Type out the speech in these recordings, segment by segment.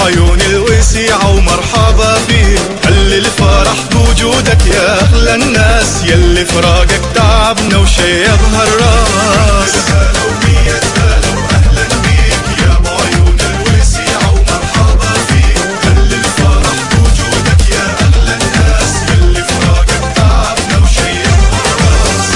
بعيون الوسيعة ومرحبا فيك. هل الفرح بوجودك يا أغلى الناس، يلي فراقك تعبنا وشيب هالراس. هلا ومية هلا وأهلا بيك يا بعيون الوسيعة ومرحبا فيك. هل الفرح بوجودك يا أغلى الناس، يلي فراقك تعبنا وشيب هالراس.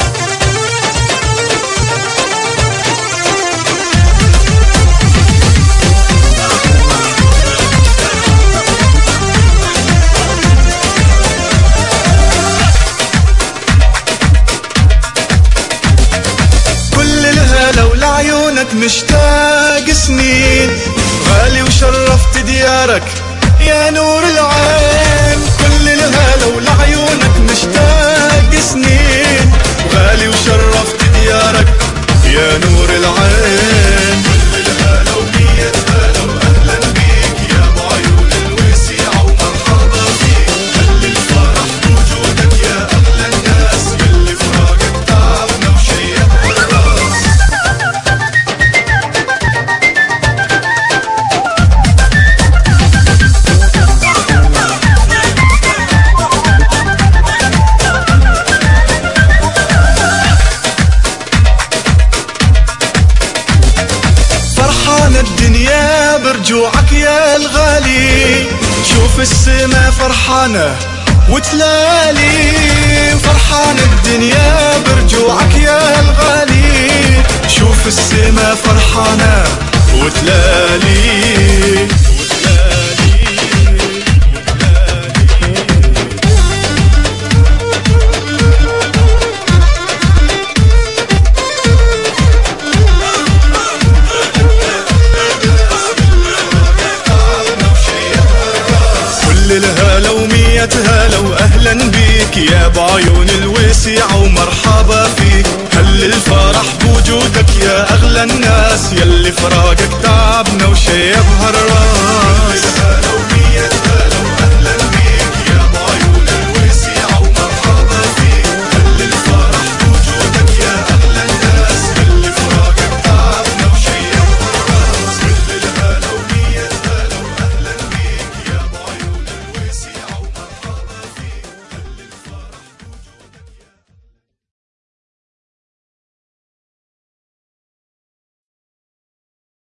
لعيونك مشتاق سنين، غالي وشرفت ديارك يا نور العين. كل الهلا ولعيونك مشتاق سنين، غالي وشرفت ديارك يا نور العين. كل الهلا ومية هلا واهلا بيك يا بعيون الوسيعة ومرحبا فيك. هل الفرح بوجودك يا اغلى الناس، يلي فراقك تعبنا وشيب الراس. الدنيا برجوعك يا الغالي، شوف السما فرحانة وتلالي. فرحان الدنيا برجوعك يا الغالي، شوف السما فرحانة وتلالي. الهلا ومية هلا واهلا بيك يا بعيون الوسيعة ومرحبا فيك. هل الفرح بوجودك يا اغلى الناس، يلي فراقك تعبنا وشيب هالراس.